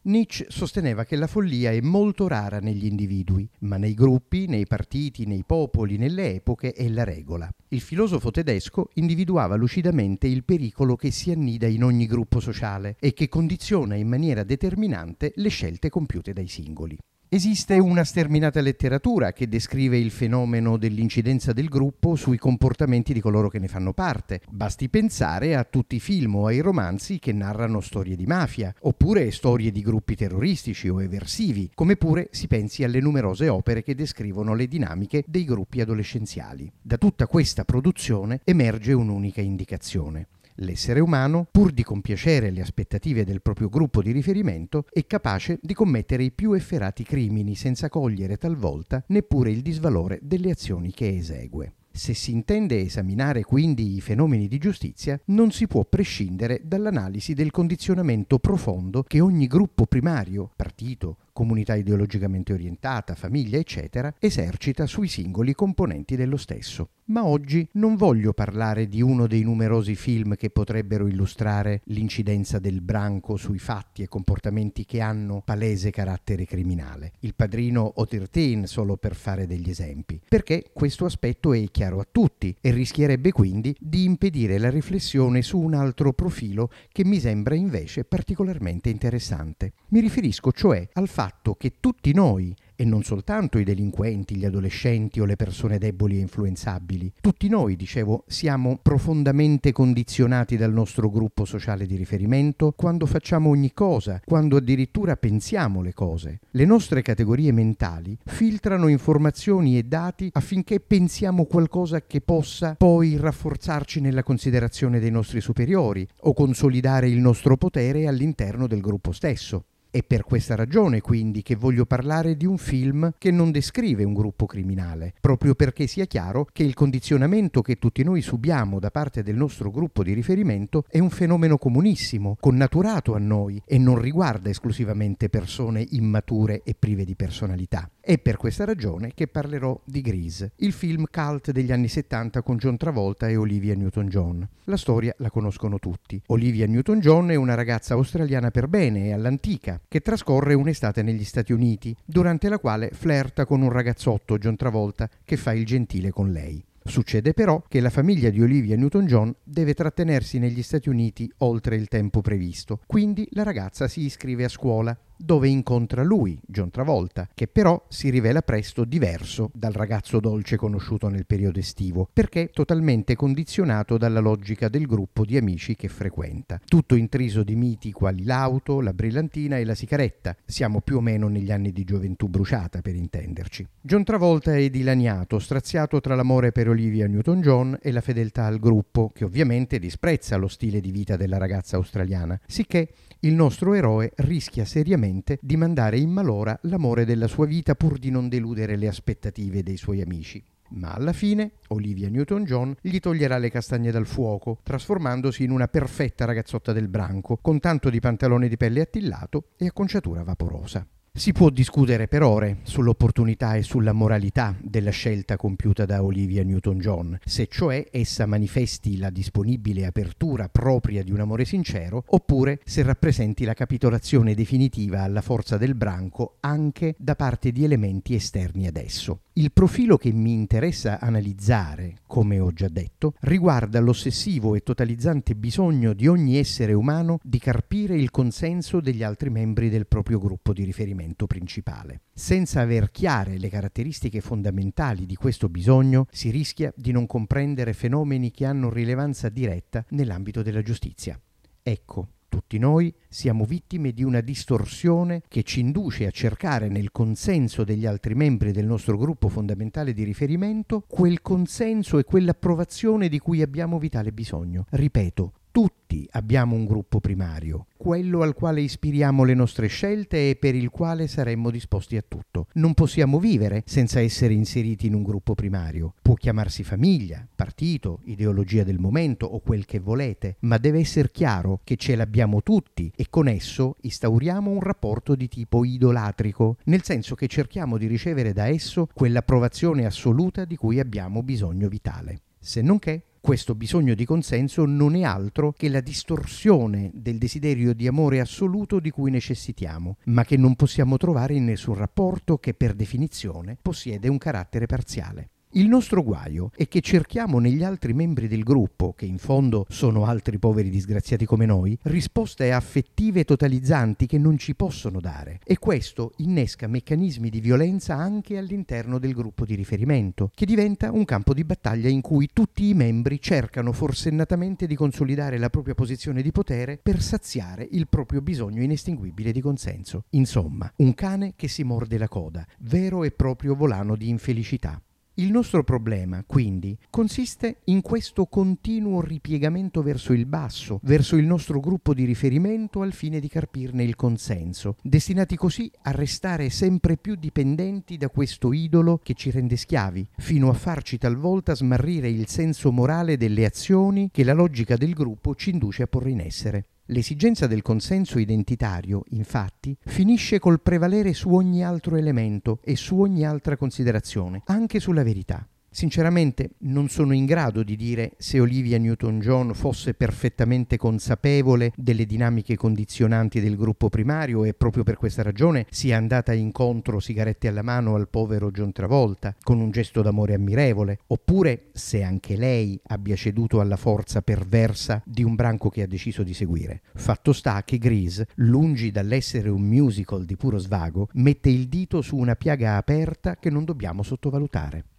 Nietzsche sosteneva che la follia è molto rara negli individui, ma nei gruppi, nei partiti, nei popoli, nelle epoche è la regola. Il filosofo tedesco individuava lucidamente il pericolo che si annida in ogni gruppo sociale e che condiziona in maniera determinante le scelte compiute dai singoli. Esiste una sterminata letteratura che descrive il fenomeno dell'incidenza del gruppo sui comportamenti di coloro che ne fanno parte. Basti pensare a tutti i film o ai romanzi che narrano storie di mafia, oppure storie di gruppi terroristici o eversivi, come pure si pensi alle numerose opere che descrivono le dinamiche dei gruppi adolescenziali. Da tutta questa produzione emerge un'unica indicazione. L'essere umano, pur di compiacere le aspettative del proprio gruppo di riferimento, è capace di commettere i più efferati crimini senza cogliere talvolta neppure il disvalore delle azioni che esegue. Se si intende esaminare quindi i fenomeni di giustizia, non si può prescindere dall'analisi del condizionamento profondo che ogni gruppo primario, partito, comunità ideologicamente orientata, famiglia, eccetera, esercita sui singoli componenti dello stesso. Ma oggi non voglio parlare di uno dei numerosi film che potrebbero illustrare l'incidenza del branco sui fatti e comportamenti che hanno palese carattere criminale. Il Padrino o 13, solo per fare degli esempi. Perché questo aspetto è chiaro a tutti e rischierebbe quindi di impedire la riflessione su un altro profilo che mi sembra invece particolarmente interessante. Mi riferisco cioè al fatto che tutti noi, e non soltanto i delinquenti, gli adolescenti o le persone deboli e influenzabili, tutti noi, dicevo, siamo profondamente condizionati dal nostro gruppo sociale di riferimento quando facciamo ogni cosa, quando addirittura pensiamo le cose. Le nostre categorie mentali filtrano informazioni e dati affinché pensiamo qualcosa che possa poi rafforzarci nella considerazione dei nostri superiori o consolidare il nostro potere all'interno del gruppo stesso. È per questa ragione, quindi, che voglio parlare di un film che non descrive un gruppo criminale, proprio perché sia chiaro che il condizionamento che tutti noi subiamo da parte del nostro gruppo di riferimento è un fenomeno comunissimo, connaturato a noi e non riguarda esclusivamente persone immature e prive di personalità. È per questa ragione che parlerò di Grease, il film cult degli anni 70 con John Travolta e Olivia Newton-John. La storia la conoscono tutti. Olivia Newton-John è una ragazza australiana per bene e all'antica, che trascorre un'estate negli Stati Uniti, durante la quale flirta con un ragazzotto, John Travolta, che fa il gentile con lei. Succede però che la famiglia di Olivia Newton-John deve trattenersi negli Stati Uniti oltre il tempo previsto, quindi la ragazza si iscrive a scuola, dove incontra lui, John Travolta, che però si rivela presto diverso dal ragazzo dolce conosciuto nel periodo estivo, perché totalmente condizionato dalla logica del gruppo di amici che frequenta. Tutto intriso di miti quali l'auto, la brillantina e la sigaretta. Siamo più o meno negli anni di gioventù bruciata, per intenderci. John Travolta è dilaniato, straziato tra l'amore per Olivia Newton-John e la fedeltà al gruppo, che ovviamente disprezza lo stile di vita della ragazza australiana, sicché il nostro eroe rischia seriamente di mandare in malora l'amore della sua vita pur di non deludere le aspettative dei suoi amici. Ma alla fine Olivia Newton-John gli toglierà le castagne dal fuoco, trasformandosi in una perfetta ragazzotta del branco, con tanto di pantalone di pelle attillato e acconciatura vaporosa. Si può discutere per ore sull'opportunità e sulla moralità della scelta compiuta da Olivia Newton-John, se cioè essa manifesti la disponibile apertura propria di un amore sincero, oppure se rappresenti la capitolazione definitiva alla forza del branco anche da parte di elementi esterni ad esso. Il profilo che mi interessa analizzare, come ho già detto, riguarda l'ossessivo e totalizzante bisogno di ogni essere umano di carpire il consenso degli altri membri del proprio gruppo di riferimento principale. Senza aver chiare le caratteristiche fondamentali di questo bisogno, si rischia di non comprendere fenomeni che hanno rilevanza diretta nell'ambito della giustizia. Ecco, tutti noi siamo vittime di una distorsione che ci induce a cercare nel consenso degli altri membri del nostro gruppo fondamentale di riferimento quel consenso e quell'approvazione di cui abbiamo vitale bisogno. Ripeto, tutti abbiamo un gruppo primario, quello al quale ispiriamo le nostre scelte e per il quale saremmo disposti a tutto. Non possiamo vivere senza essere inseriti in un gruppo primario. Può chiamarsi famiglia, partito, ideologia del momento o quel che volete, ma deve essere chiaro che ce l'abbiamo tutti e con esso instauriamo un rapporto di tipo idolatrico, nel senso che cerchiamo di ricevere da esso quell'approvazione assoluta di cui abbiamo bisogno vitale. Se non che Questo bisogno di consenso non è altro che la distorsione del desiderio di amore assoluto di cui necessitiamo, ma che non possiamo trovare in nessun rapporto che per definizione possiede un carattere parziale. Il nostro guaio è che cerchiamo negli altri membri del gruppo, che in fondo sono altri poveri disgraziati come noi, risposte affettive totalizzanti che non ci possono dare, e questo innesca meccanismi di violenza anche all'interno del gruppo di riferimento, che diventa un campo di battaglia in cui tutti i membri cercano forsennatamente di consolidare la propria posizione di potere per saziare il proprio bisogno inestinguibile di consenso. Insomma, un cane che si morde la coda, vero e proprio volano di infelicità. Il nostro problema, quindi, consiste in questo continuo ripiegamento verso il basso, verso il nostro gruppo di riferimento al fine di carpirne il consenso, destinati così a restare sempre più dipendenti da questo idolo che ci rende schiavi, fino a farci talvolta smarrire il senso morale delle azioni che la logica del gruppo ci induce a porre in essere. L'esigenza del consenso identitario, infatti, finisce col prevalere su ogni altro elemento e su ogni altra considerazione, anche sulla verità. Sinceramente non sono in grado di dire se Olivia Newton-John fosse perfettamente consapevole delle dinamiche condizionanti del gruppo primario e proprio per questa ragione sia andata incontro, sigarette alla mano, al povero John Travolta con un gesto d'amore ammirevole, oppure se anche lei abbia ceduto alla forza perversa di un branco che ha deciso di seguire. Fatto sta che Grease, lungi dall'essere un musical di puro svago, mette il dito su una piaga aperta che non dobbiamo sottovalutare.